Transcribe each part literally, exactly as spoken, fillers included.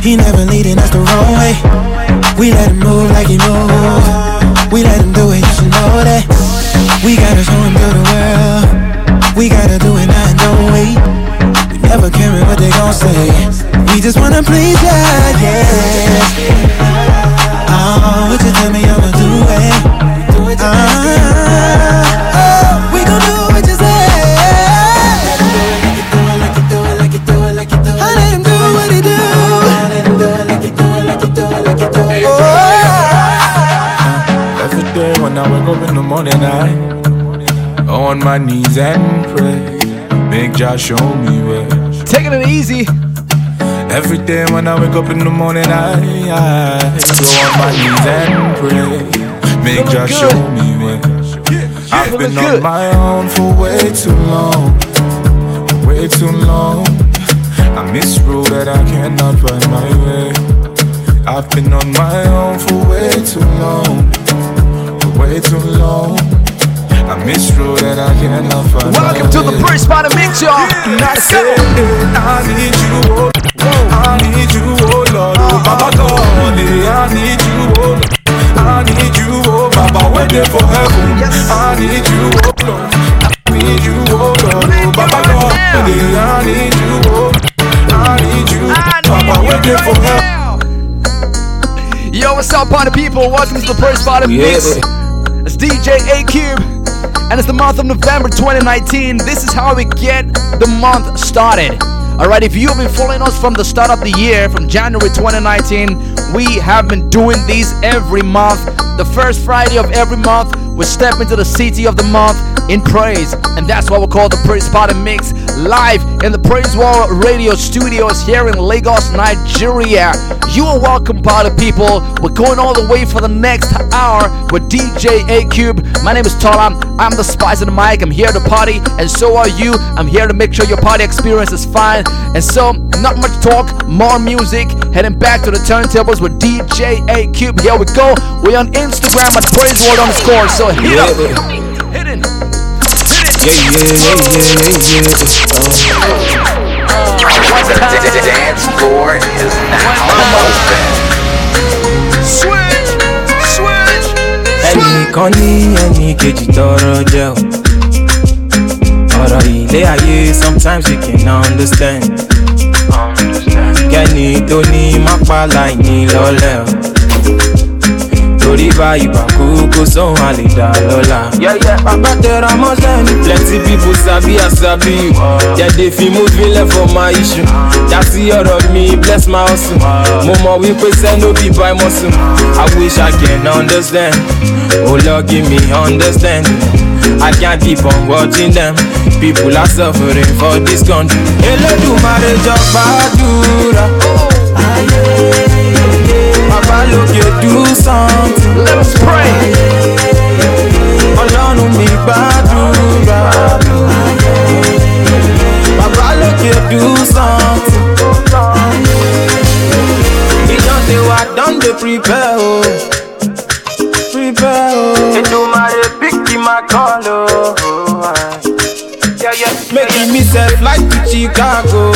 He never leading us the wrong way. We let him move like he move. We let him do it, you should know that. We gotta show him to the world. We gotta do it now, don't wait. We never care what they gon' say. We just wanna please ya, yeah. Oh, what you tell me I'ma do it? Ah, oh, we gon' do what you say. Like you do it, like you do it, like you do it, like you do it. I let him do what he do. I let him do it, like you do it, like you do it, like you do it. Oh. Every day when I wake up in the morning, I on my knees and pray. Make Jah show me where. Taking it easy. Every day when I wake up in the morning, I, I go on my knees and pray. Make Jah show me where. I've been good. on my own for way too long, way too long. I miss road that I cannot find my way. I've been on my own for way too long, for way too long. I miss road that I cannot find. Welcome to the first part of Mix, y'all. I said, I need you, oh, I need you, oh Lord, oh Baba God, I need you, oh, I need you, oh Baba, waiting for heaven. I need you, oh Lord, I need you, oh Lord, oh Baba God, I need you, oh, I need you, Baba, waiting for heaven. Yo, what's up, party people? Welcome to the first part of Mix. It's D J A-Cube. And it's the month of November twenty nineteen. This is how we get the month started. Alright, if you've been following us from the start of the year, from January twenty nineteen, we have been doing these every month. The first Friday of every month, we step into the city of the month in praise. And that's what we call the Praise Party Mix, live in the Praise War Radio Studios here in Lagos, Nigeria. You are welcome, party people. We're going all the way for the next hour with D J A-Cube. My name is Tola. I'm the spice of the mic. I'm here to party, and so are you. I'm here to make sure your party experience is fine. And so, not much talk, more music. Heading back to the turntables with D J A-Cube. Here we go. We're on Instagram at PraiseWorld underscore. So hit yeah. up. Hit it. Yeah, yeah, yeah, yeah, yeah. The dance floor is now open. Switch, switch. Ẹnìkan ní ẹnì kejì tọrọ jẹ o. Ọ̀rọ̀ ilé ayé sometimes you can understand. Kẹ́ni tó ní má pa láìní lọ́lẹ̀ o. Torí báyìí bá kú kó sóhun a lè dá lọ́la. Bàbá tẹra mọ́ṣẹ́ ni. Plenty people sabi I sabi you. Yeah, they feel moving left for my issue. Dásí ọ̀rọ̀ mi bless my hustle. Mo mọ̀ wípé sẹ́ no be by muscle. I wish I can understand. Oh Lord give me understanding. I can't keep on watching them. People are suffering for this country. Elédùmarè jọ̀ọ́ gbàdúrà. Baba lókè do something. Let us pray. Ọlọ́run mi gbàdúrà. Baba lókè do something. He don dey wa don dey prepare o. Prepare o. Èdùmàrè pick my call o. Making me sef like to Chicago.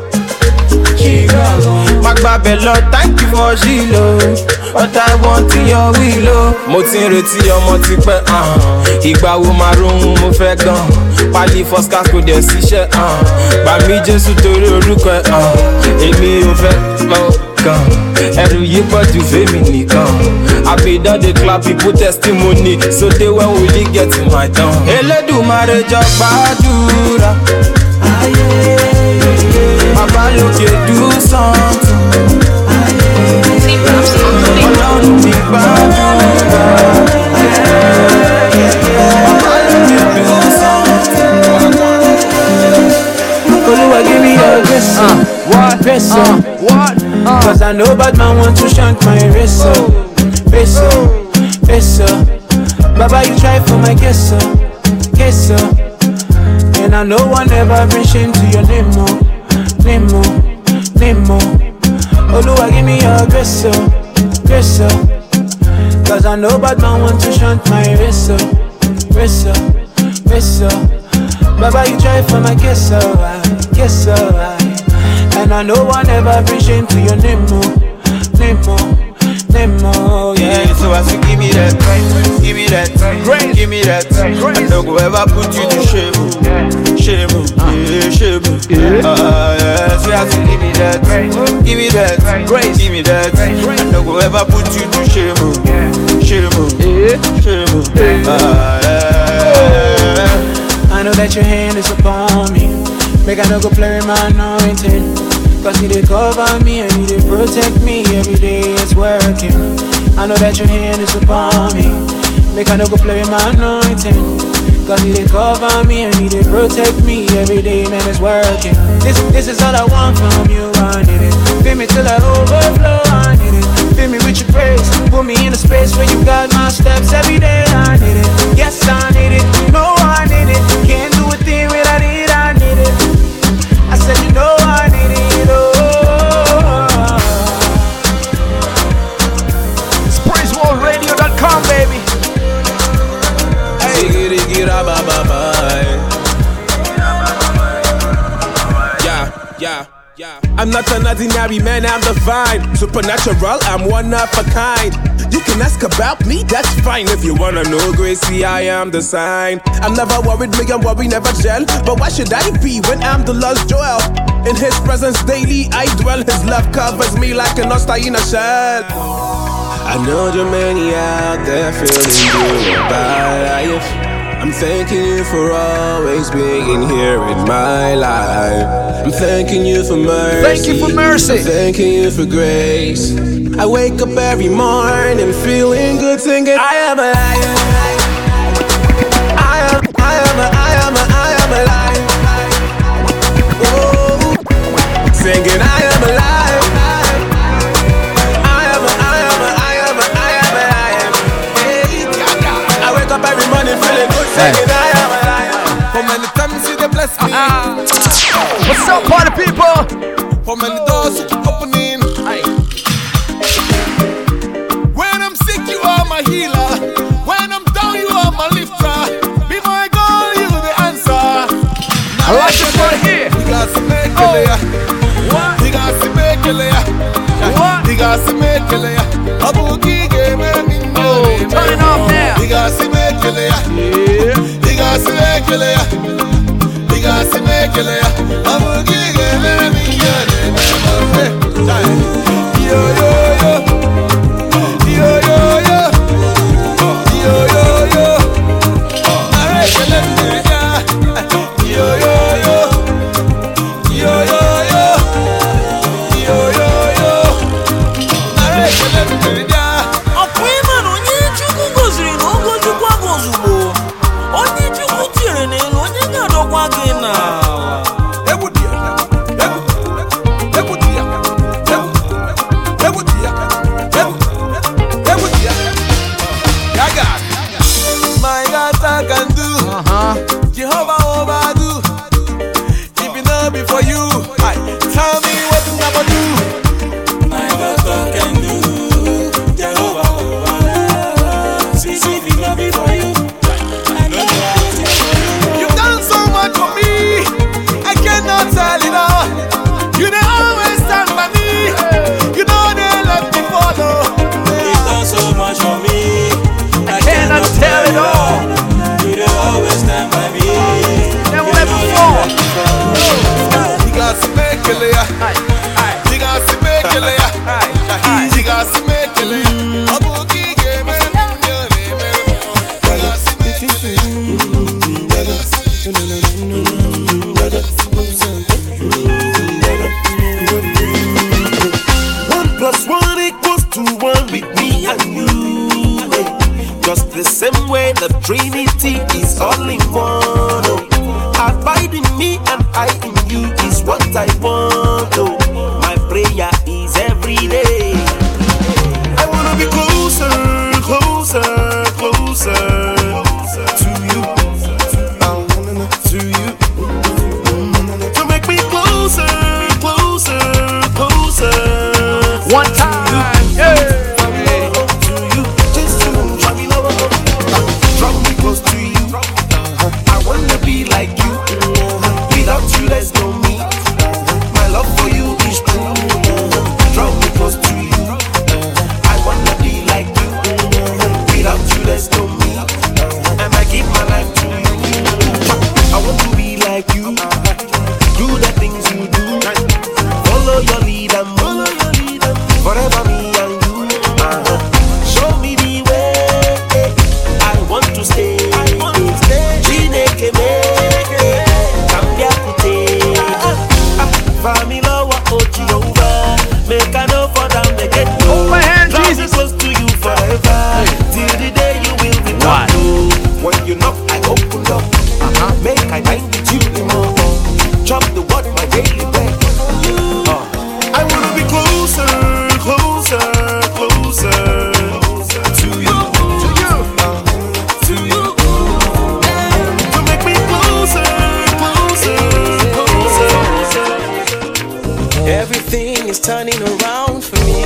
Magbabẹ lọ, thank you for Shilo. What I want in your will. Mo ti ń retí ọmọ ti pẹ́, ìgbà wo máa rohun mo fẹ́ gan. Pálí first class kò dẹ̀ síṣẹ́, gbà mí Jésù torí orúkọ ẹ̀, èmi ò fẹ́ lọ́kàn. Ẹrù yìí pọ̀ jù fèmí nìkan. Àbídán dey clap people testimony, so they when will it get to my turn. Elédùmarè jọ̀ọ́ gbàdúrà. Baba lókè do something. Ọlọ́run mi gbàdúrà. Baba lókè do something. Olúwa give me your grace. Uh, what? Grace. Uh, what? Uh. Cause I know bad man want to shank my wrist. Face up, face up. Baba you try for my guess up, guess up. And I know one ever bring shame to your name more. Nemo, Nemo. Oluwa give me your grace, oh, grace, oh. Cause I know bad man want to shunt my race, oh, race, oh, race, oh. Baba you try for my guess, oh, I guess, oh, I. And I know I never bring shame to your name, no, name, no, name, no, yeah. Yeah, so as you give me that, give me that, Grace. give me that, Grace. I don't go ever put you to shame, shame, yeah, shame. Yeah. Uh, yeah, so as you give me that, give me that, Grace. give me that, I don't go ever put you to shame, shame, Yeah. shame. Uh, yeah. I know that your hand is upon me. Make I no go play with my anointing. Cause you did cover me and you did protect me. Every day it's working. I know that your hand is upon me. Make I no go play with my anointing. Cause you did cover me and you did protect me. Every day, man, it's working. This, this is all I want from you, I need it. Feel me till I overflow, I need it. Fill me with your praise. Put me in a space where you got my steps every day. I need it. Yes, I need it. You know I need it. Can't do a thing without it. I need it. I said you know I need it. Oh. It's praise world radio dot com, baby. Hey, get it, get up, bye, bye, bye. Yeah, yeah. Yeah. I'm not an ordinary man, I'm divine. Supernatural, I'm one of a kind. You can ask about me, that's fine. If you wanna know, Gracie, I am the sign. I'm never worried, me and worry never gel. But why should I be when I'm the lost Joel? In his presence daily, I dwell. His love covers me like an oyster in a shell. I know there are many out there feeling good about life. I'm thanking you for always being here in my life. I'm thanking you for mercy. Thank you for mercy. I'm thanking you for grace. I wake up every morning feeling good, singing I am alive. I am, I am, I am, I am alive. Whoa. Singing I am alive. I am, I am, I am, I am alive. Hey. I wake up every morning feeling good, singing I am alive. For many times you they bless me. Uh-uh. What's up, party people? For many doors opening. Aye. When I'm sick, you are my healer. When I'm down, you are my lifter. Before I go, you the answer. I like this one here. We got to make Oh. a layer. What? We got to make a layer. What? We got to make a layer. A boogie game. Oh, turn it off now. We got to make a layer. Yeah. We got to make a layer. We got to make a layer. A boogie game. Yo, yo, yo. Yo, yo, yo. Yo, yo, yo. Alright, let's do it, yeah. Yo, yo, yo. Yo, yo, yo. Yo, yo, yo. Alright, let's do it, yeah. Akwema no onye Chukwu goziri na ogozikwa gị ozugbo. Onye Chukwu tinyere n'elu onye ga-adọkwa gị n'ala. Egwu dị ya. Egwu. Egwu dị ya. Egwu. Egwu dị ya. Egwu. Egwu dị ya. Yeah, God. My God, I can do. Uh-huh. Jehovah overdo. If it not be for you, I tell me what I'm gonna do. My God can do. Jehovah overdo. See, see, if it not be for you, I don't know how to for you. You've done so much for me, I cannot tell it all. You they always stand by me. You know they let me follow. You've done so much for me. I Cannot tell it all. You don't always stand by me. Never let me fall. You got to make a layer. Aye. Aye. You got to make a layer. Aye. You got to make a layer. A boogie game, and your name, you got to make a layer. One plus one equals to one with me and you. eh. Just the same way the Trinity is all in one. oh. Abide in me and I in you is what I want. Oh. My prayer is every day. I wanna be closer, closer, closer to you. I wanna to you. To make me closer, closer, closer. One time. Yeah. To you, just to draw me lower, draw me close to you. I wanna be like you. Without you, there's no me. My love for you Make I know for them they get no. Hold my hand, Draw me Jesus. close to you forever. Till the day you will be What? true. When you knock, I open up. Uh-huh. Make I mind with you more. Chop the word, my daily bread. Uh. I wanna be closer, closer, closer to you, to you, uh, to you. To make me closer, closer, closer. Everything is turning around for me.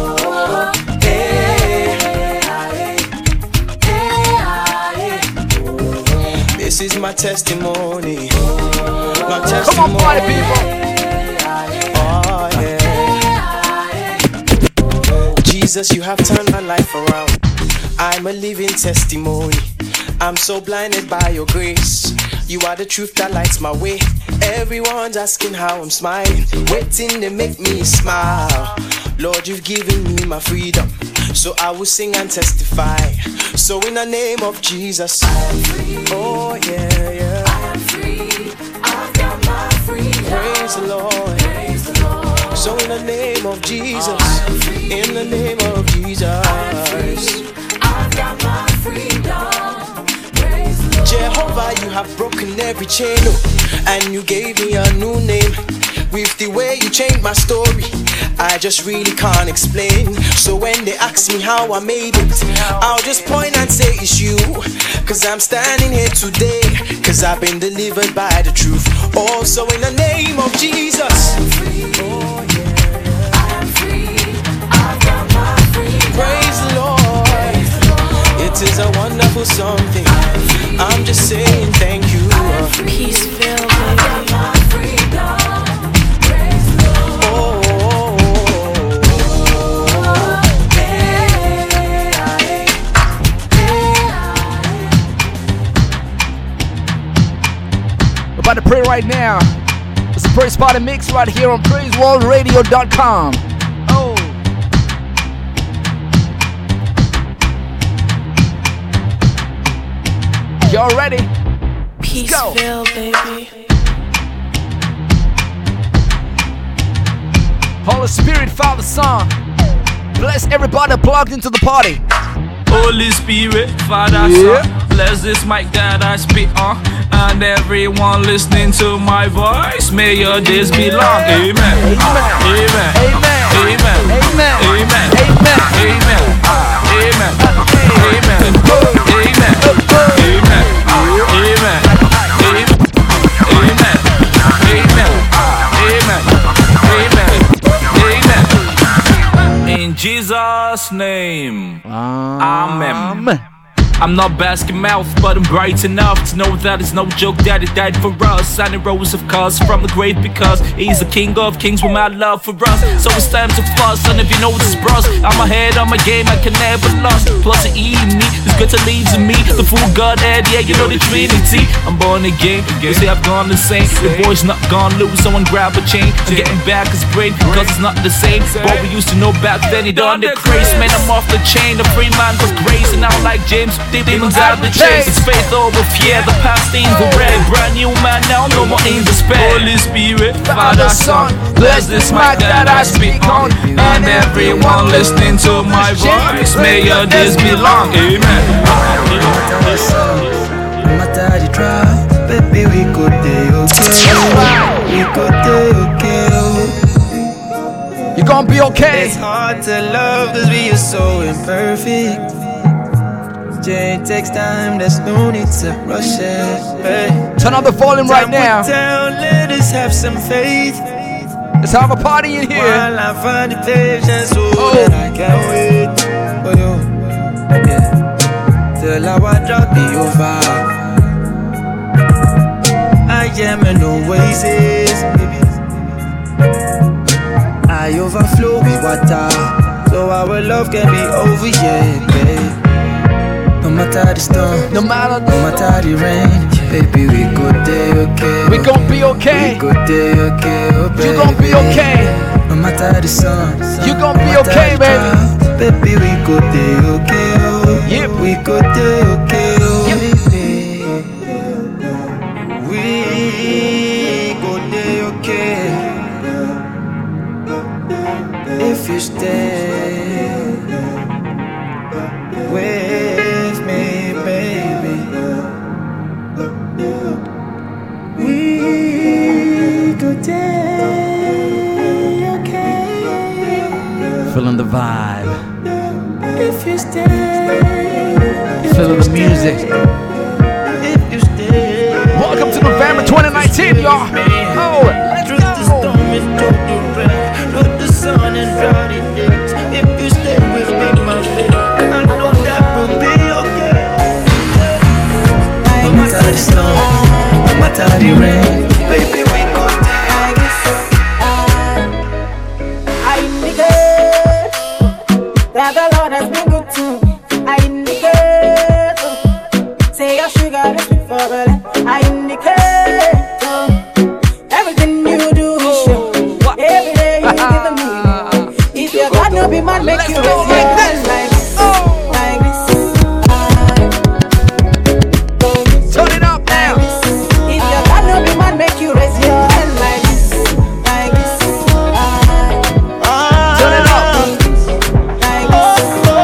This is my testimony. My testimony. Come on, party people. Oh, yeah. Jesus, you have turned my life around. I'm a living testimony. I'm so blinded by your grace. You are the truth that lights my way. Everyone's asking how I'm smiling, waiting to make me smile. Lord, you've given me my freedom, so I will sing and testify. So in the name of Jesus, I am free. Oh yeah, yeah. I am free. I've got my freedom. Praise the Lord. Praise the Lord. So in the name of Jesus, oh, I am free. In the name of Jesus, I am free. I've got my freedom. Praise the Lord. Jehovah, you have broken every chain, oh, and you gave me a new name. With the way you changed my story, I just really can't explain. So when they ask me how I made it, I'll just point and say it's you. Cause I'm standing here today, cause I've been delivered by the truth. Also in the name of Jesus, I'm free. Oh yeah, I am free. I've got my freedom. Praise the Lord. Praise the Lord. It is a wonderful something. I'm just saying thank you. Peace filled, I've got my freedom. About to pray right now. It's the Praise Party Mix right here on praise world radio dot com. Oh. Y'all ready? Peace Go. filled, baby. Holy Spirit, Father, Son. Bless everybody plugged into the party. Holy Spirit, Father, Yeah. Son, bless this mic that I speak on, and everyone listening to my voice, may your days be long. Amen. Amen. Amen. Amen. Amen. Amen. Amen. Amen. Amen. Amen. Amen. Amen. Amen. Amen. Amen. Amen. In Jesus' name, Amen. Amen. I'm not basking mouth, but I'm bright enough to know that it's no joke that he died for us. And he rose, of course, from the grave because he's the king of kings with my love for us. So it's time to fuss, and if you know this, bros, I'm ahead on my game, I can never lost. Plus, the E in me is good to lead to me. The full Godhead, yeah, you know the Trinity. I'm born again, you see I've gone insane. The boy's not gone loose, someone grab a chain. I'm getting back his brain, because it's not the same. What we used to know back then, he done the craze. Man, I'm off the chain, a free man for grace. And now like James, demons out of the chase. It's faith over fear, the past stains the red. Brand new man now, no more in despair. Holy Spirit, Father, Son, bless this mic that I speak on, and everyone listening to my voice, may your days be long. Amen. No matter the trial, baby, we could day okay. We could day okay. You gonna be okay. It's hard to love cause we are so imperfect. It takes time, there's no need to rush it. Hey. Turn up the volume right now. Down, let us have some faith. Let's have a party in here. While I find the patience, so Oh. that I can wait for you. Yeah. Till our drought be over. I am in oasis, baby. I overflow with water, so our love can be over, yeah, babe. No matter the storm, No matter no matter the rain, baby, we good day, okay. We gon' be okay. We good day, okay, oh, baby. You gon' be okay. No matter the sun, You gon' be no matter okay, the baby. clouds, baby, we good day, okay, oh. Yep. We good day, okay, oh. Yep. We good day, okay. if you stay with me, baby, we could stay, okay. Feeling the vibe. If you stay, Feeling the music. If you stay. Welcome to November twenty nineteen, y'all. Oh, let's go. Put the sun and cloudy days. If you stay with me, my baby, I know that will be okay. No matter the storm, no matter the rain, baby, we go there. I indicate that the Lord has been good to me. I indicate, say your sugar is sweet for the land. I indicate, everything you do is show. Every day you give me. If your God no be man, make you raise your hands like this, like this. Turn it up now. If your God no be man, make you raise your hands like this, like this. Turn it up. Like this.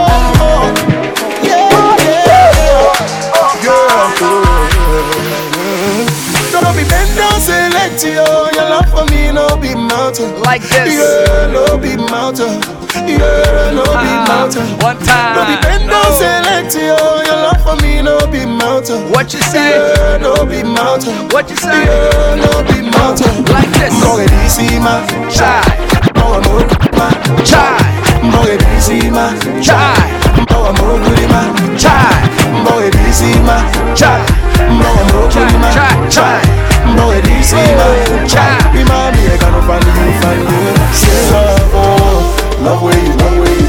Don't be bend down, select you. Your love for me, no be mountain. Like this. Yeah, no be mountain. Yeah, no be mountain. One time. Don't be bend down, select you. Your love for me, no be mountain. What you say? Yeah, no be mountain. What you say? Yeah, no be mountain. Like this. More easy, man. Chai. More more, man. Chai. More easy, man. Chai. More more, man. Chai. More easy, man. Chai. More more, man. Chai. Chai. More easy, man. Chai. Be my me, I got no find you, find you. Say love, oh, love where you, love where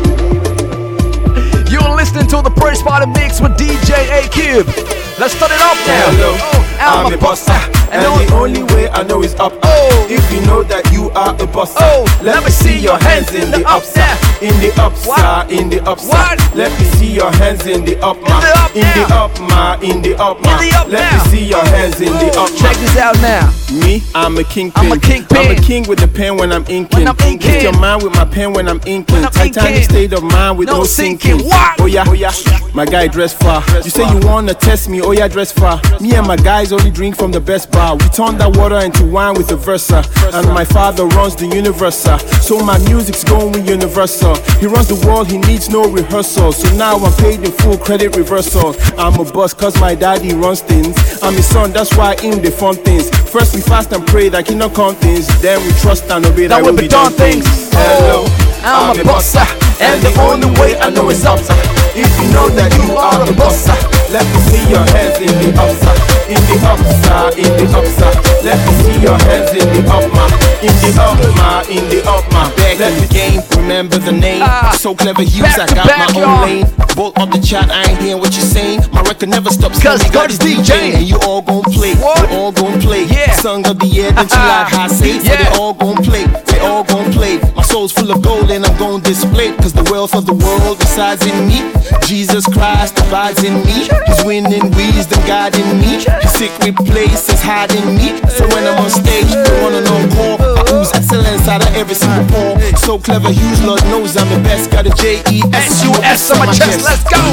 you. You're listening to the Praise Party Mix with D J A-Cube. Let's start it off now. Hello, Oh, I'm, I'm a a bossa, and And the only way I know is up. Oh. If you know that you are a bossa, Oh, let me see your hands in the up side, in the up side, in the up side. What? Let me see your hands in the up ma, In the up in the now. up ma, in the up ma. In the up Let now. me see your hands in the up ma. Check this out now. Me, I'm a kingpin. I'm a kingpin. I'm a king with the pen when I'm inking. When I'm inking. Lift your mind with my pen when I'm inking. When I'm Titanic inking. state of mind with No no, sinking. sinking. What? Oh yeah, oh yeah. My guy dress far. You say you wanna test me? Oh yeah, dress far. Me and my guys only drink from the best bar. We turn that water into wine with a Versa. And my father runs the universal. So my music's going universal. He runs the world, he needs no rehearsal. So now I'm paid in full credit reversal. I'm a boss cause my daddy runs things. I'm his son, that's why I'm the fun things. First we fast and pray that he no come things. Then we trust and obey that, That will be done things. Hello, I'm a bossa, and the only way I know is up. if you know that you are the bossa, let me see your hands in the upside, in the upside, in the upside. Let me see your hands in the upma, in the upma, in the upma. Back in the game, remember the name. Ah, So clever, Hughes, back I to got back, my y'all. own lane. Bolt up the chat, I ain't hearing what you're saying. My record never stops. Cause Let me God is got this DJing. and you all gon' play. What? You all gon' play. Yeah. Song of the year, don't you like how I say? So Yeah. they all gon' play. They all gon' play. My soul's full of gold and I'm gon' display it. Cause the wealth of the world resides in me. Jesus Christ abides in me. He's winning wisdom guiding me. His secret place is hiding me. So when I'm on stage, they wanna know more. I ooze excellence out of every single pore. So clever, Hughes, Lord knows I'm the best. Got a J E S U S on my chest. Let's go.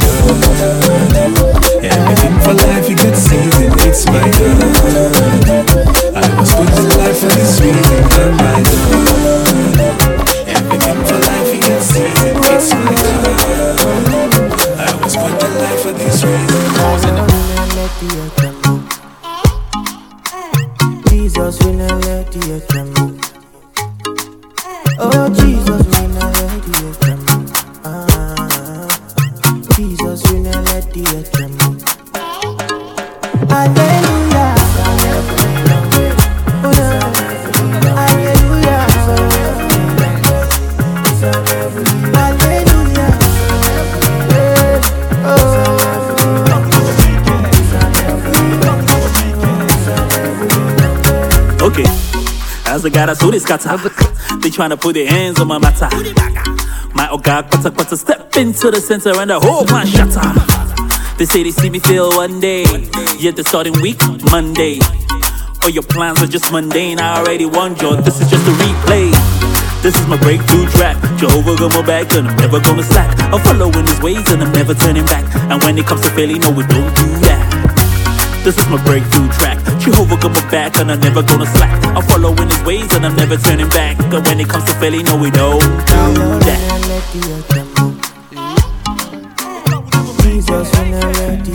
Everything for life, you get season, it's my God. I was put in life for this reason, and my God. Everything for life, you get season, it's my God. I was put in life for this reason. Jesus, we not let the earth tremble. Oh, Jesus, we not let the earth tremble. Ah, Jesus, we not let the earth tremble. Hallelujah. Oh, yeah. Hallelujah. Hallelujah. Yeah. Oh. Okay, as I got a suit scatter, they tryna put their hands on my matter. My oga quata quata step into the center and the whole man shatter. They say they see me fail one day, yet the starting week Monday. All your plans are just mundane. I already won, John. This is just a replay. This is my breakthrough track. Jehovah got my back and I'm never gonna slack. I'm following his ways and I'm never turning back. And when it comes to failing, no, we don't do that. This is my breakthrough track. Jehovah got my back and I'm never gonna slack. I'm following his ways and I'm never turning back. And when it comes to failing, no, we don't do that. Jesus, when I'm ready,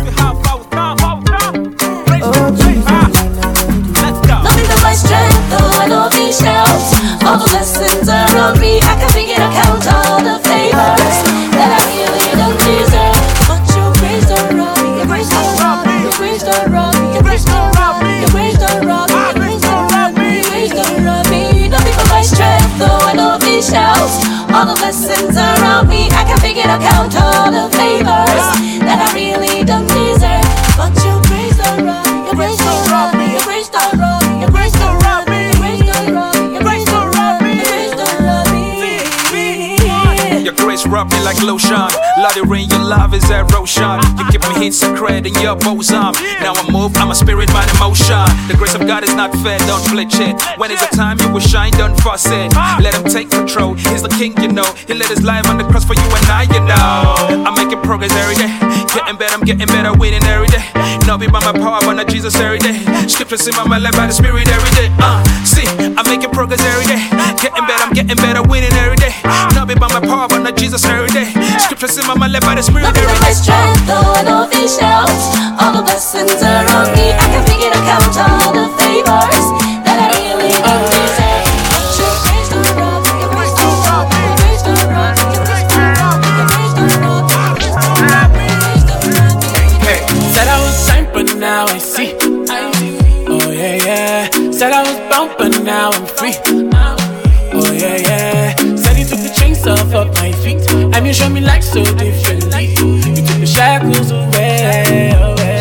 oh Jesus, nothing but my strength, though I know these shouts. All the blessings around me, I can begin to count all the favors that I really don't deserve. But your grace don't rob me, your grace don't rob me, your grace don't rob me, your grace don't rob me, your grace don't rob me, your grace don't rob me, your grace don't rob me. Nothing but my strength, though I know these shouts. All the blessings around me, I can begin to count all the favors that I really don't deserve. But your grace don't rob me, your grace don't rob me, your grace don't rob me, your grace don't rob me, your grace don't rob me, your grace don't rob me, your grace don't rob me. Your grace rub me like lotion. Love the rain, your love is erosion. You keep me hit secret in your bosom. Now I move, I'm a spirit, man, emotion. The grace of God is not fair, don't flinch it. When it's a time you will shine, don't fuss it. Let him take control, he's the king, you know. He let his life on the cross for you and I, you know. I'm making progress every day. Getting better, I'm getting better, winning every day. Not be by my power, but not Jesus every day. Scriptures in my life by the spirit every day. Uh, see, I'm making progress every day. Getting better, I'm getting better, winning every day. Not be by my power, but not Jesus every day. Scriptures in my life by the spirit every day. Nothing but my strength, though I know these shouts. All the blessings around me, I can begin to count all the favors that I really don't deserve. But your grace don't rob me, your grace don't rob me, your grace don't rob me, your grace don't rob me, your grace don't rob me, your grace don't rob me, your grace don't rob me. Hey, said I was signed, but now I see. Oh yeah, yeah. Said I was bound, but now I'm free. Oh yeah, yeah. Said he took the chains off of my feet. And you show me life so differently. You took the shackles away, away.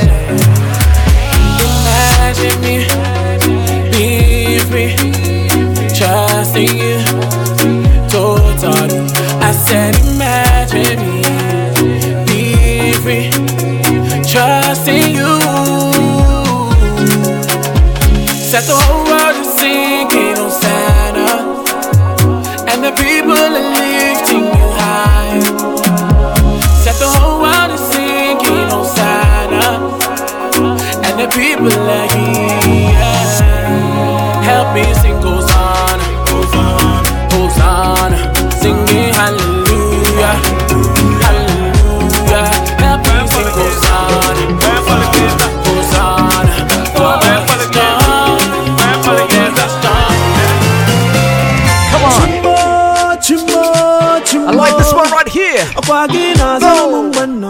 Imagine me being free, trusting you totally. I said imagine me being free, trusting you. Set the whole world is singing Hosanna, and the people are lifting you high. Set the whole world is singing Hosanna, and the people are here. Help me sing Hosanna, Hosanna, Hosanna, singing hallelujah, hallelujah. Help me sing Hosanna, Hosanna, Hosanna, for I like this one right here. Go.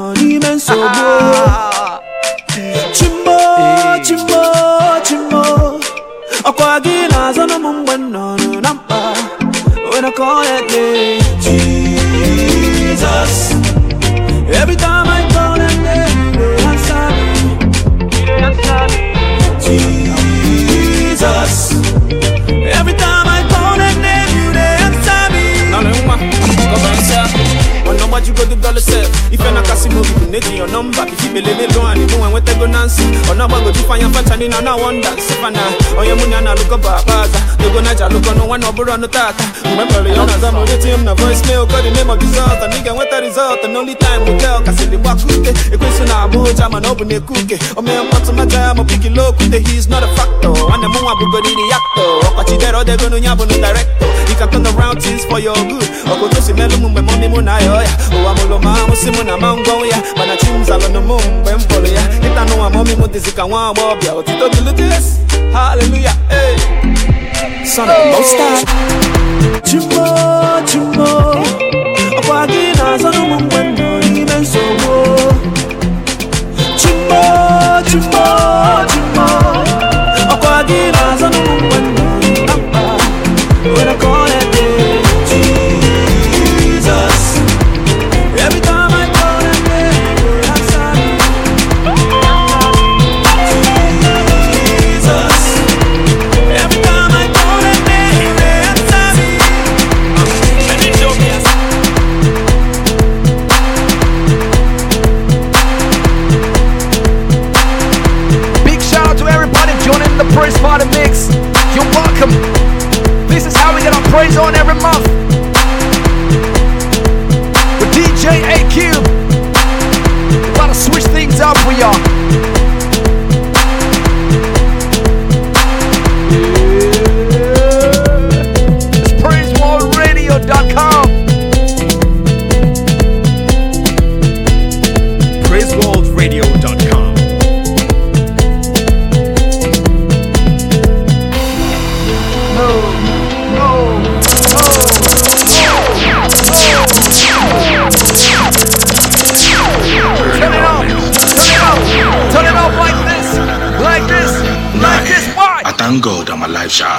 Ah. Chimbo, chimbo, chimbo. Aquagina, Zona Mumbano, Nampa. When I call that name, Jesus. Every time I call that name, they answer me. Jesus. Every time I call that name, you they answer me. Now, let me come on, sir. No what you go do dollar self. If you're not casting movie, you need your number. If you believe it, and you know when they go dancing. Or now go to find your friends and in an hour dance. If I know, or your money and I look up baza. They go naja look on no one over on the tata. Remember the owners, I'm with him, the voicemail, got the name of the result. And nigga went the result, and only time we tell. Cause the walk with it, a question I'm much, I'm an open a cookie. Or me, I'm to my time, I'm picking low, he's not a factor. And the moon, I'm going to the actor. Or Pachidero, they're going to have a director. He can turn around things for your good. Or go to see Melum, my money, Munaya. Oh, I'm all my Muslim, I'm going ya. But I choose all on the moon, when follow ya. If I know I'm mommy, what is it? I want more, be out to the this. Hallelujah, hey. Son of most high. Chimbo, chimbo. Aquagina, son of moon, when no even so. Chimbo, chimbo, chimbo. Aquagina, son of moon, when no even. When I call it. get on Praise On every month with D J A-Cube. About to switch things up for y'all. It's praise world radio dot com. praise world radio dot com. Turn it up, turn it up, turn it up like this, like this, like this. Why? I thank God I'm alive, sharp.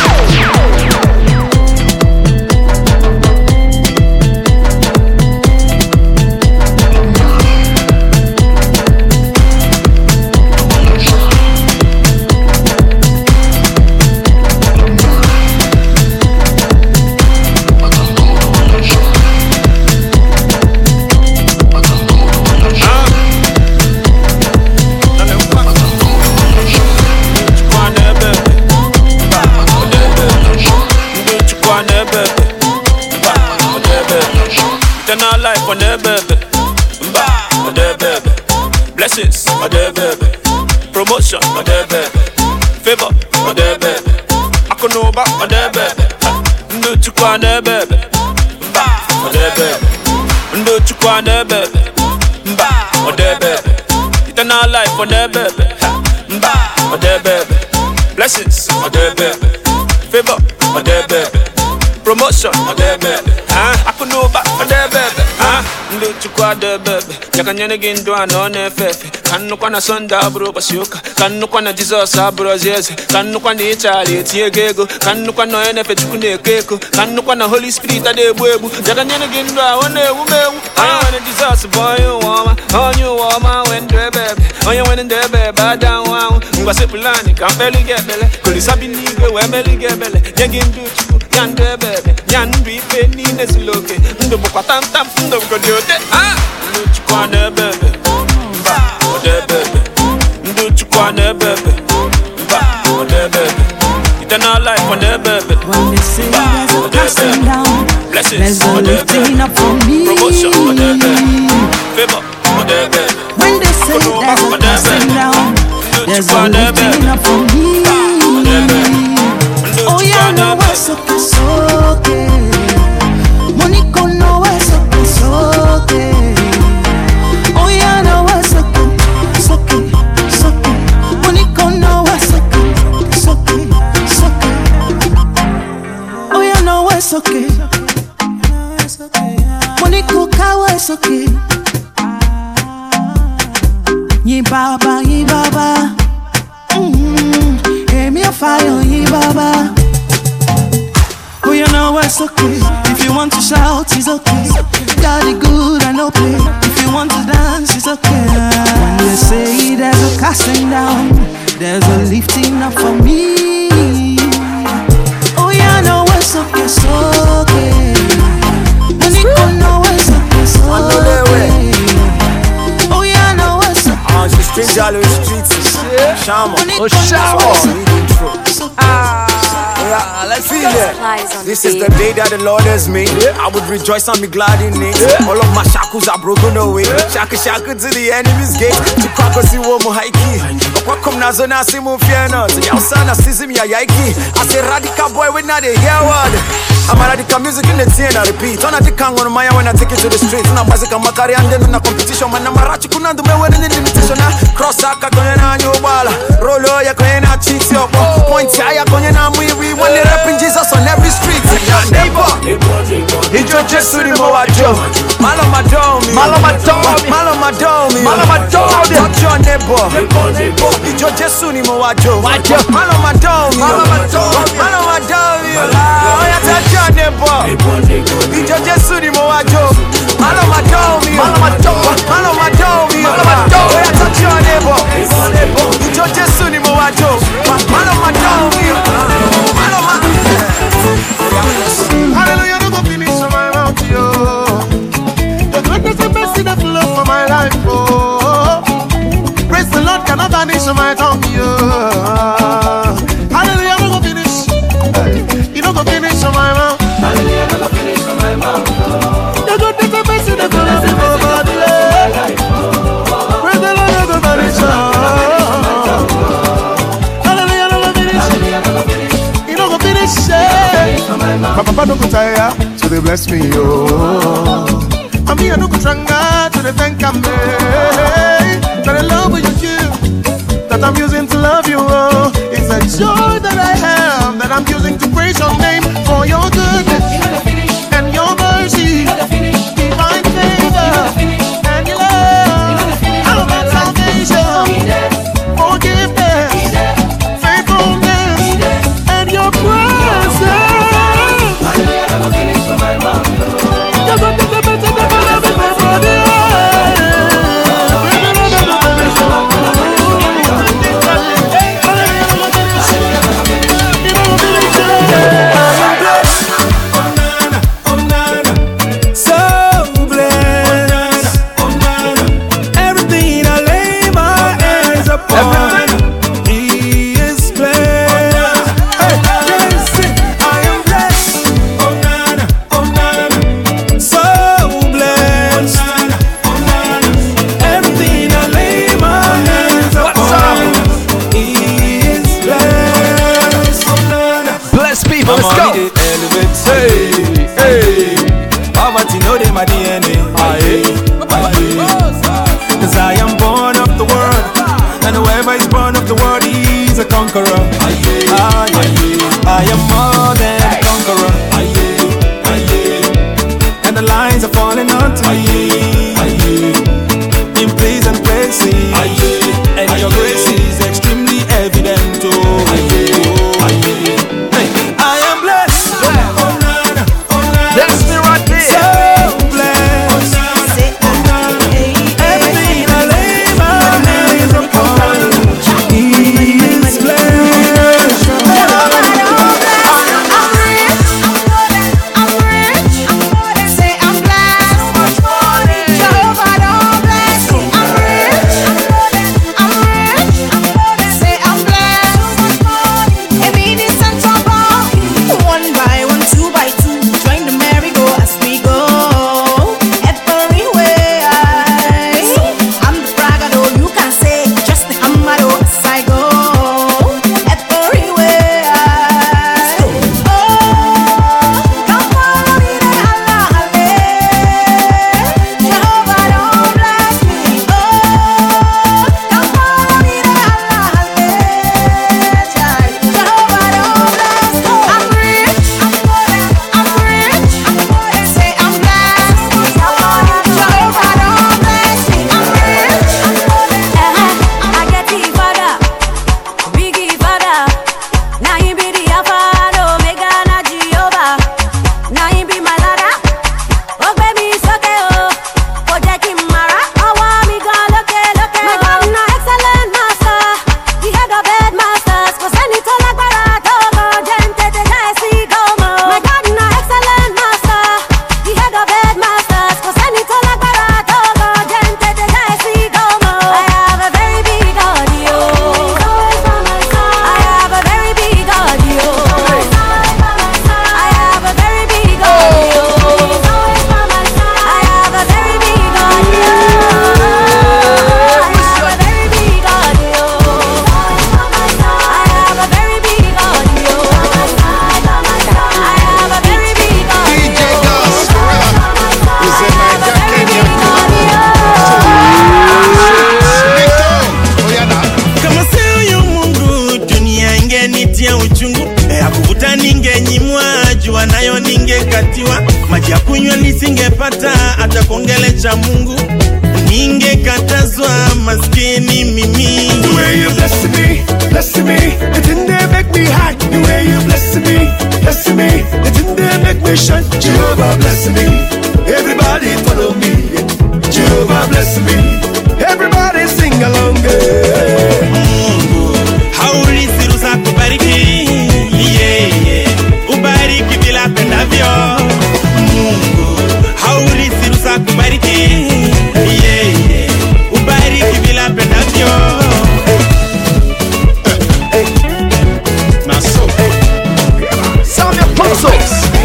Life on the baby, on the baby, blessings on the baby, promotion on the baby, favor on the baby, I can know back on the baby, do you want the baby, on the baby, do you want the baby, on the baby, eternal life on the baby, on the baby, blessings on the baby, favor on the baby, promotion on the baby. I could know back for the baby. Ah, do you quad the baby? You can get again do an on F F. Can look on a Sunday, bro, Basuka. Can look on a Jesus, Abrazes. Can look on Italy, Tiago. Can look on N F H, Kuneko. Can look on the Holy Spirit at the Webu. You can get again do one day, woman. I want a Jesus, boy, you woman. On you, woman, when the baby. On you, when the baby, bad down one. Wasipulani, can barely get belly. Could you sabi nigga, where belly get belly? You can do it, yan the baby. Yan be penny. Loke, ndo bokwa tam tam, ndo go do it. Ah, ndo chukwa ne bebe, ba, ode bebe. Ndo chukwa ne bebe, ba, ode bebe. Eternal life on the bebe. When they say there's a casting down, blessings there's a lifting up for me. Promotion on the bebe, favor on the bebe. When they say there's a casting down, there's a lifting up for me. Oh yeah, no, it's okay, it's okay. Monico, no, it's okay, it's okay. Oh yeah, no, it's okay, it's okay, it's okay. Monico, no, it's okay, it's okay, it's okay. Oh yeah, no, it's okay. Monico, kawa, it's okay. Ye baba, ye baba. Mm-hmm. Hey, me a fire, ye baba. Oh, you know it's okay. If you want to shout, it's okay. Got it good and no play. If you want to dance, it's okay. When they say there's a casting down, there's a lifting up for me. Oh, yeah, no, it's okay, it's okay. When you don't know it's okay, it's okay. Oh, yeah, no, it's okay. I'm just stranger on the streets. Shama. Oh, Shama. Ah. Yeah, let's feel it. This is the day that the Lord has made. I would rejoice and be glad in it. All of my shackles are broken away. Shaka shaka to the enemy's gate. To kwako si wo mo haiki. Kwako mnazo na si mo fear not. Yausana sisi mi ya yaiki. I say radical boy we not a hear word. I'm a radical music in the ten I repeat. On a tikang on my when I take it to the streets. Na mazika makari and then na competition. Man na marachi kuna ndume we ni limitation. Cross aka kwenye na nyobala. Rolo ya kwenye na cheat yo. Point ya kwenye na mwiwi. When they rapping Jesus on every street. Neighbor, Ijo Jesu ni mowajo. Malo madomi, Malo madomi, Malo madomi, Malo madomi. Touch your neighbor. Ijo Jesu ni mowajo. Malo madomi, Malo madomi, Malo madomi. Oh yeah, touch your neighbor. Ijo Jesu ni mowajo. Malo madomi, Malo madomi, Malo madomi. Malo madomi. Oh yeah, touch your neighbor. Ijo Jesu ni mowajo. Malo madomi. Hallelujah, don't go finish on my mouth, yo. The goodness and mercy that flow for my life, oh. Praise the Lord cannot vanish on my tongue, yo. Hallelujah, don't go finish. You don't go finish on my my mouth. Hallelujah, no go finish for my mouth. The goodness and mercy that follows me for my life. Praise the Lord, no go finish. Hallelujah, no go finish. You no go finish. My papa no go tire, so they bless me, oh. And me I no go tranga, so they thank me. That I love what you do, that I'm using to love you, oh. It's a joy that I have, that I'm using to praise your name for your goodness and your mercy, divine favor and your love. How about salvation, forgiveness, faithfulness, and your presence. maji ya kunywa nisingepata, hata kuongelesha Mungu ningekatazwa, maskini mimi. The way you bless me, bless me, it didn't make me high. The way you bless me, bless me, it didn't make me shine. Jehovah bless me, everybody follow me. Jehovah bless me, everybody sing along. Mungu haulisiruza kubariki, yeah, yeah. Ubariki bila pendavyo. Mungu haulisiruza kubariki, yeah, yeah. Ubariki bila pendavyo. Sound your pulses.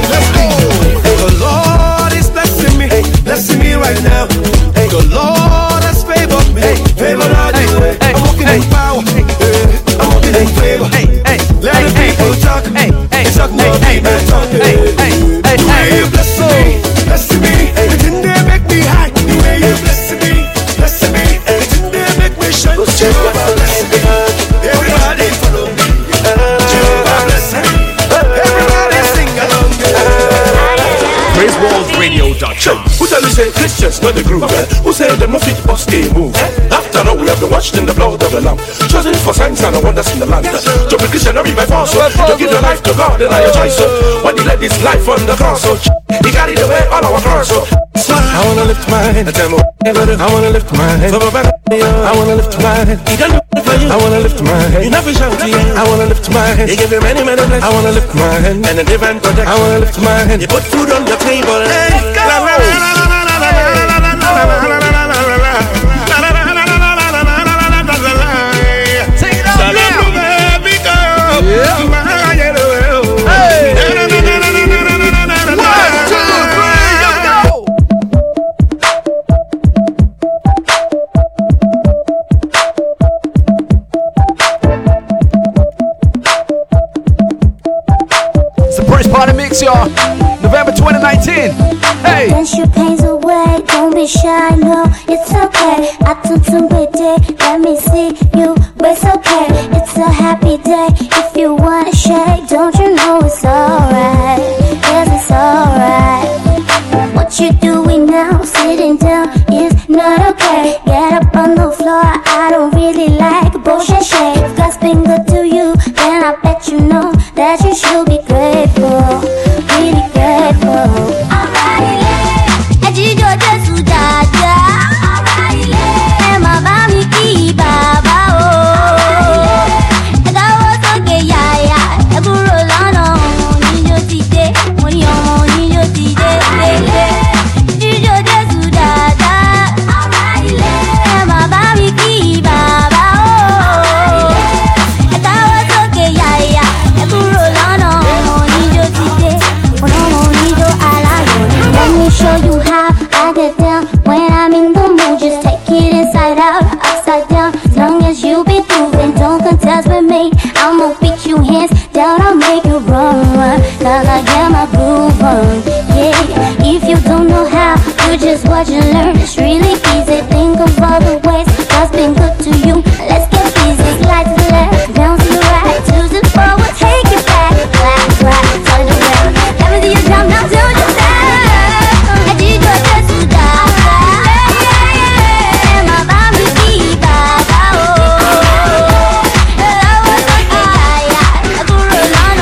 radio dot com. Who tell you say Christians know the groove? Eh? Who say them no fit bust a move? Eh? After all, we have been washed in the blood of the Lamb, chosen for signs and wonders in the land. To be Christian, not be by force. So to give your life to God, then I your choice. So when He let this life on the cross, so He carried away all our cross. So I wanna lift my hand. I wanna lift my hand. I wanna lift my hand. He can do it for you. I wanna lift my hand. You never shout to you. I wanna lift my hand. He gave you many, many blessings. I wanna lift my hand. And a divine project. I wanna lift my hand. He put food on your table. Hey, go! Take it out now. Yeah. Y'all, November twenty nineteen. Hey, dance your pains away, don't be shy, no, it's okay. I took some good day, let me see you, but it's okay. It's a happy day, if you wanna shake, don't you know it's alright? Yes, it's alright. What you doing now, sitting down, is not okay. Get up on the floor, I don't really like bullshit shake. If God's been good to you, then I bet you know that you should be grateful. Really grateful. Just watch and learn, it's really easy. Think of all the ways God's been good to you. Let's get busy. Slide to the left, down to the right, to the forward, take it back. Clap, clap, turn around. Never do you jump, now do you stand. I did your best to die. My baby, keep baba, oh. I was like a guy, I could roll on,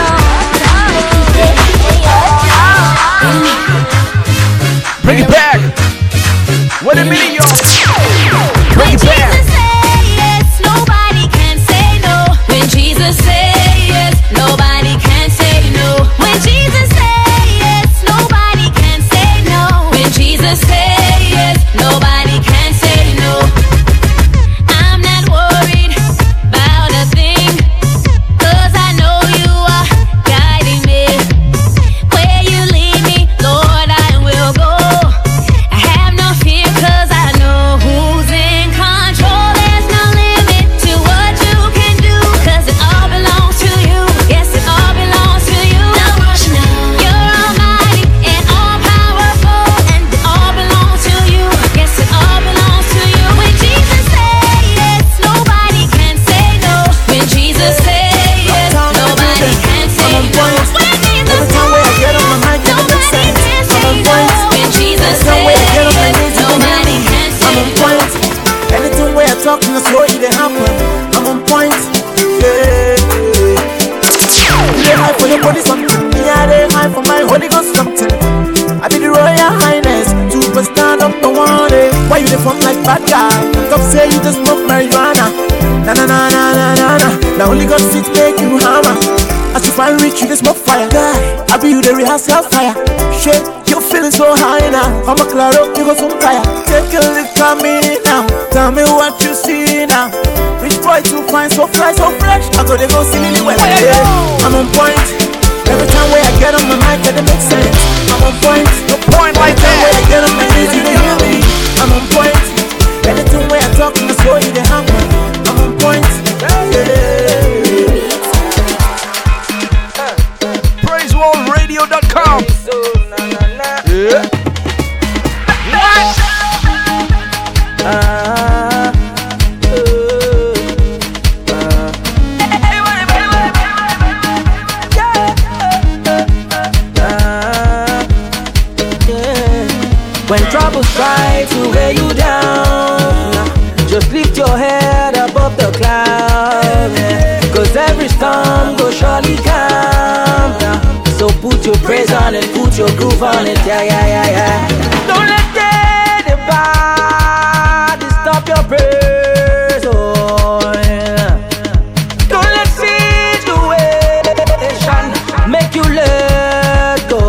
oh. Bring it back. What a minute, y'all. Bring it back. Nobody can say no. When Jesus says yes, nobody can say no. When Jesus says yes, nobody can say no. When Jesus says yes, nobody can say no. I'm not worried about a thing, 'cause I know you are guiding me. Where you lead me, Lord, I will go. I have no fear, 'cause I know who's in control. There's no limit to what you can do, 'cause it all belongs to you. Yes, it all belongs to you. No rush now. You're almighty and all powerful, and it all belongs to you. Yes, it all belongs to you. When Jesus says yes, nobody can say no. When Jesus says yes, nobody can say no. When Jesus says yes, nobody can say no. When Jesus says yes, nobody can say no. Anything where I talk to the story, they happen. I'm on point. Yeah. They high for your body something. Yeah, they high for my Holy Ghost something. I be the Royal Highness, superstar number one. Eh. Why you dey form like bad guy? Top say you just smoke marijuana. Na na na na na na na. Now only God fit make you hammer. As you find rich, you just smoke fire. God, I be you the rehearse fire. Shit, you feeling so high now. I'm a claro, you got some fire. Take a look at me now. Tell me what you see now. Rich boy too fine, so fly, so fresh. I go they go see me well. Yeah. I'm on point. Every time where I get on my mic, that it makes sense. I'm on point. The point like that. Every time where I get on my knees, you hear me. I'm on point. Anything where I talk in the story, they happen. I'm on point. Yeah. praise world radio dot com. Yeah. What? Ah. Uh, uh. When troubles try to weigh you down, just lift your head above the clouds, yeah. Cause every storm will surely come, yeah. So put your praise on it, put your groove on it, yeah, yeah, yeah, yeah. Don't let anybody stop your praise, oh, yeah. Don't let situation make you let go.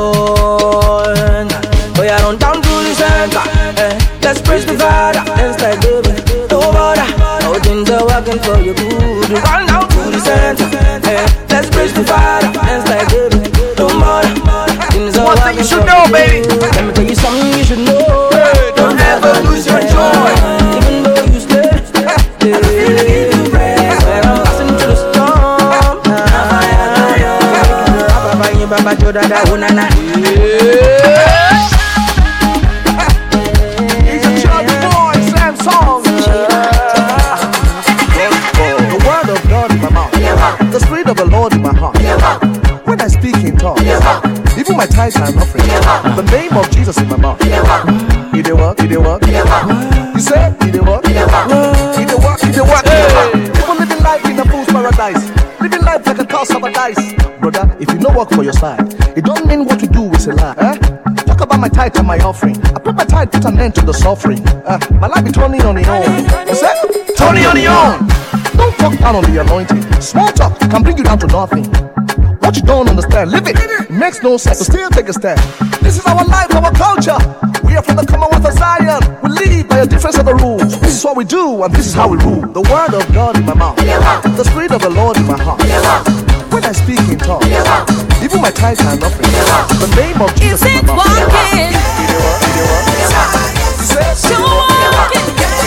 Oh yeah, don't down to the center, eh. Let's praise the Father, let's like baby. No bother, how things are working for you good. Run down to the center, eh. Let's praise the Father, let's like baby. No bother, things are working for you. One thing you should know, baby. Let me tell you something you should know. Hey, don't ever lose your joy, even though you stay. When I'm passing through the storm, Baba Joda da unana. He's a chubby boy, Sam Song. The word of God in my mouth, the spirit of the Lord in my heart. When I speak in tongues, even my tithes and offering, the name of Jesus in my mouth. He did work, he did work. You said he did work. He did work, he did work. People living life in a fool's paradise, living life like a toss of a dice. Brother, if you no work for your side, it don't mean what you do is a lie. Eh? Talk about my tithe and my offering. I put my tithe, put an end to the suffering. Uh, my life be turning on the own. You said turning on the own. Don't talk down on the anointing. Small talk can bring you down to nothing. What you don't understand, live it. It makes no sense to still take a stand. This is our life, our culture. We are from the Commonwealth of Zion. We live by a difference of the rules. This is what we do, and this is how we rule. The word of God in my mouth, the spirit of the Lord in my heart. When I speak in tongues, even my tithes and offering, the name of Jesus is in my mouth. Is it working? Still working.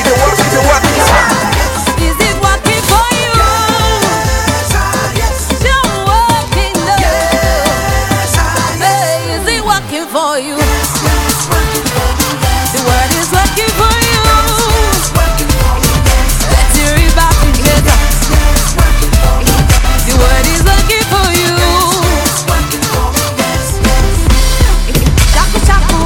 Is it working for you? Still working, though. Hey, is it working for you? The word is working for you. Let's hear it back together. The word is working for you. Shaku shaku.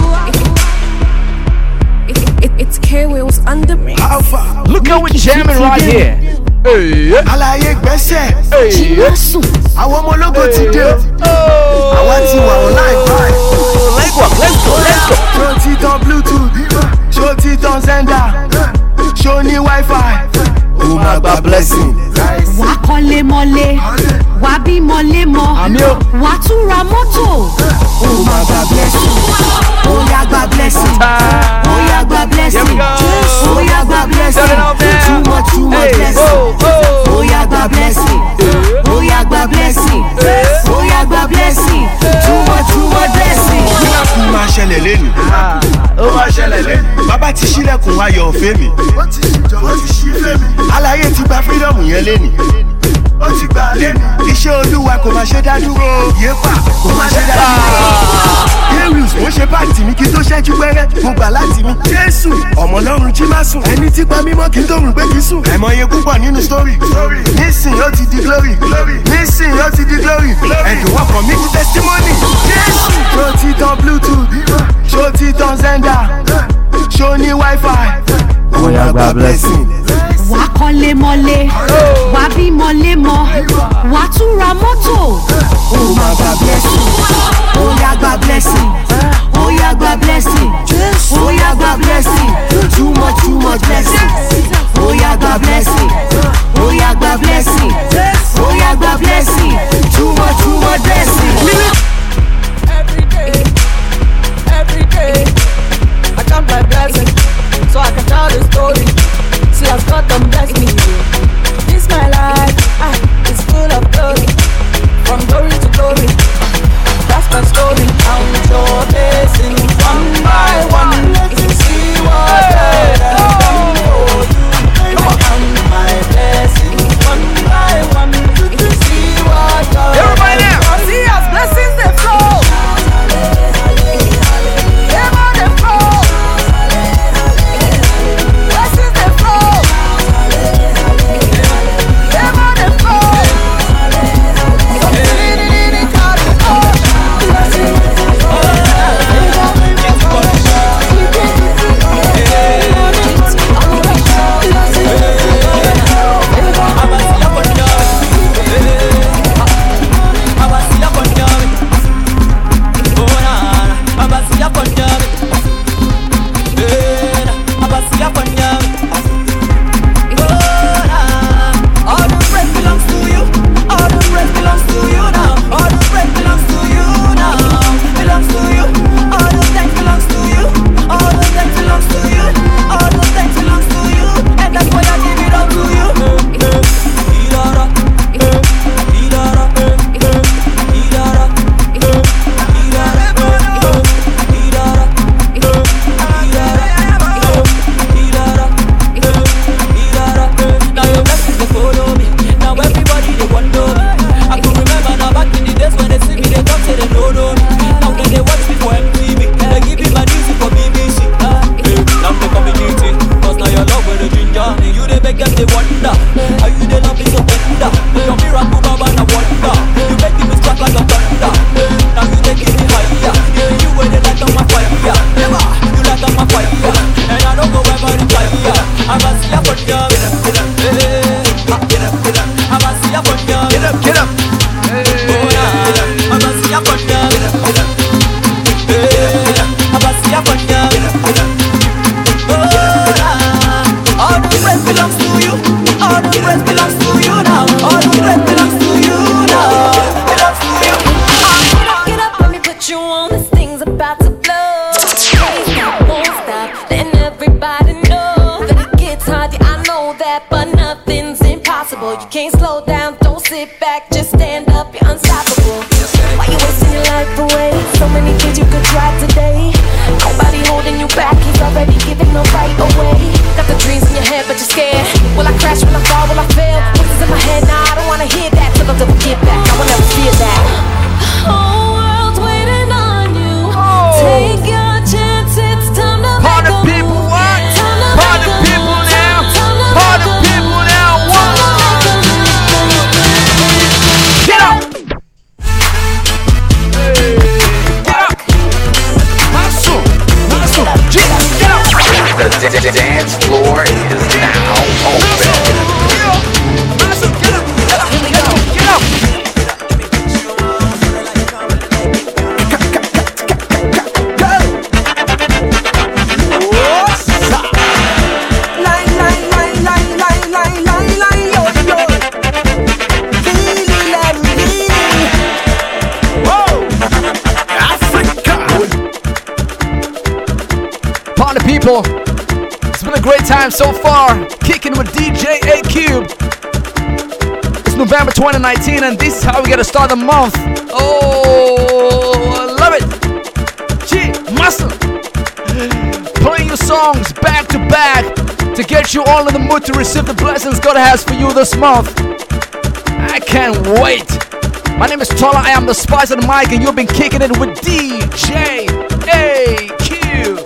It, it, it's K-Wheels under me. Look how we're jamming right here. Hey, alaye gbese. Hey, àwọn ọmọ ológo ti dé. Àwa ti wà online báyìí. Let's go, let's go, let's go. Ṣó ti tan Bluetooth, ṣó ti tan Zenda, ṣó ní Wi-Fi. Ó máa gba blessing. Wà á kọ́lé mọ́lé, wà á bí mọ́lé mọ́, wà á tún ra mọ́tò. Ó máa gba blessing. Ó yá gba blessing. Ó yá gba blessing. Ó yá gba blessing. Too much, too much blessing. Ó yá gba blessing. Ó yá gba blessing. Ó yá gba blessing. Too much, too much blessing. Miracle máa ṣẹlẹ̀ lẹ́nu. Ó máa ṣẹlẹ̀ lẹ́nu. Bàbá ti ṣílẹ̀kùn ayọ̀ fẹ́mi. Ó ti ṣí fẹ́mi. Aláyé ti gba freedom yẹn lẹ́nu. Ó ti gbà lẹ́nu. Iṣẹ́ Olúwa kò máa ṣe dá dúró. Yépa kò máa ṣe dá dúró. Arius ó ṣe báàtì mi kí tó ṣẹ́jú pẹ́rẹ́. Mo gbà láti mi. Jésù ọmọ Ọlọ́run jí má sùn. Ẹni tí pa mímọ́ kí n tó rùn pé kí sùn. Àìmọye púpọ̀ nínú story. Nísìn ó ti di glory. Nísìn ó ti di glory. Ẹ̀dùn ọkàn mi ti testimony. Jésù ṣó ti tan Bluetooth. Ṣó ti tan Zenda. Ṣó ní Wi-Fi. Ó yá gba blessing. Wà á kọ́lé mọ́lé, wà á bí mọ́lé mọ́, wà á tún ra mọ́tò. Ó máa gba blessing. Ó yá gba blessing. Ó yá gba blessing. Ó yá gba blessing. Too much, too much blessing. Ó yá gba blessing. Ó yá gba blessing. Ó yá gba blessing. Too much, too much blessing. Every day, every day, I count my blessing, so I can tell the story. See, I've got them bless me. This my life, ah, it's full of glory, from glory to glory. That's my story. I'm so things about to blow. Can't stop, won't stop, letting everybody know that it gets hard. Yeah, I know that, but nothing's impossible. You can't slow down, don't sit back, just stand up. You're unstoppable. Why you wasting your life away? So many kids you could try today. Nobody holding you back, he's already giving the right away. Got the dreams in your head, but you're scared. Will I crash? Will I fall? Will I fail? Voices in my head, nah, I don't wanna hear that. Till the devil get back, I will never fear that. Whole world's waiting on you. Take your chance, it's time to make a move. Time to make a move. Time to make a move. Time to make a move. Get up! The dance floor is now open. People, it's been a great time so far, kicking with D J A-Cube. It's November twenty nineteen and this is how we gotta start the month. Oh, I love it. Gee, muscle. Playing your songs back to back to get you all in the mood to receive the blessings God has for you this month. I can't wait. My name is Tola, I am the Spice of the mic, and you've been kicking it with D J A-Cube.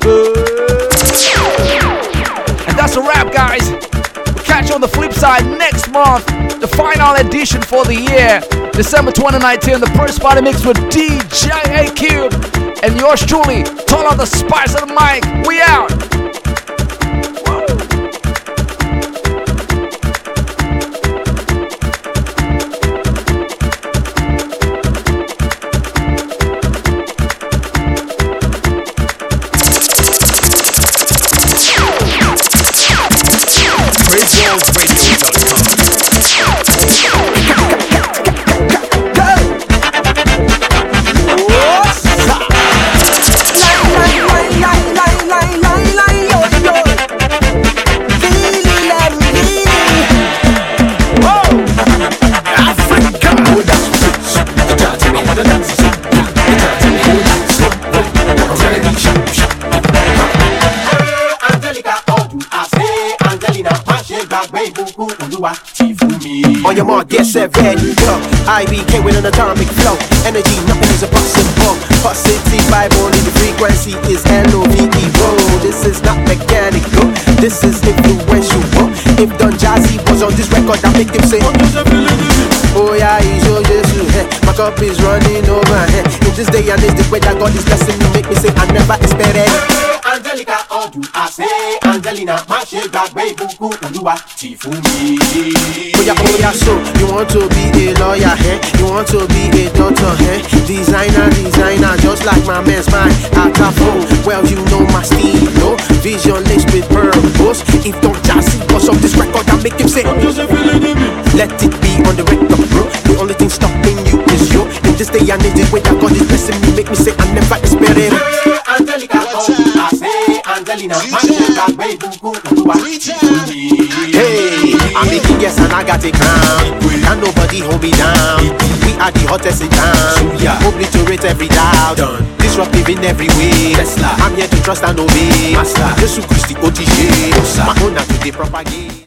And that's a wrap, guys. We'll catch you on the flip side next month, the final edition for the year, December twenty nineteen, the first party mix with D J A-Cube and yours truly, Tola the Spice of the mic. We out. On your mark, get set, ready, go. I B came with an atomic flow. Energy, nothing is impossible. Positive vibe, only the frequency is L O V E. Whoa, this is not mechanical. This is influential. If Don Jazzy was on this record, I make him say, oh yeah, he's your Jesus. Hey, my cup is running over. Hey, in this day and age, the way that God is blessing me, make me say, I never expected. Angelica, all do I say, Angelina, my shake back, way buku, Uluwa, Tifumi. Oh yeah, oh yeah, so you want to be a lawyer, hey? You want to be a doctor, hey? Designer, designer, just like my man's mind. At a phone, well, you know my style, no? Vision laced with purpose. If Don Jazzy was on this record, I make him say, let it be on the record, bro. The only thing stopping you is you. In this day and age, the way that God is blessing me, make me say, I never expected. Angelica, oh, I say, Angelina, my shake back, way buku, Uluwa, Tifumi. Hey, I'm making yes and I got a crown. Can nobody hold me down? We are the hottest in town. Obliterate every doubt. Disruptive in every way. I'm here to trust and obey. Jesus Christ, O T J. My own to the propagate.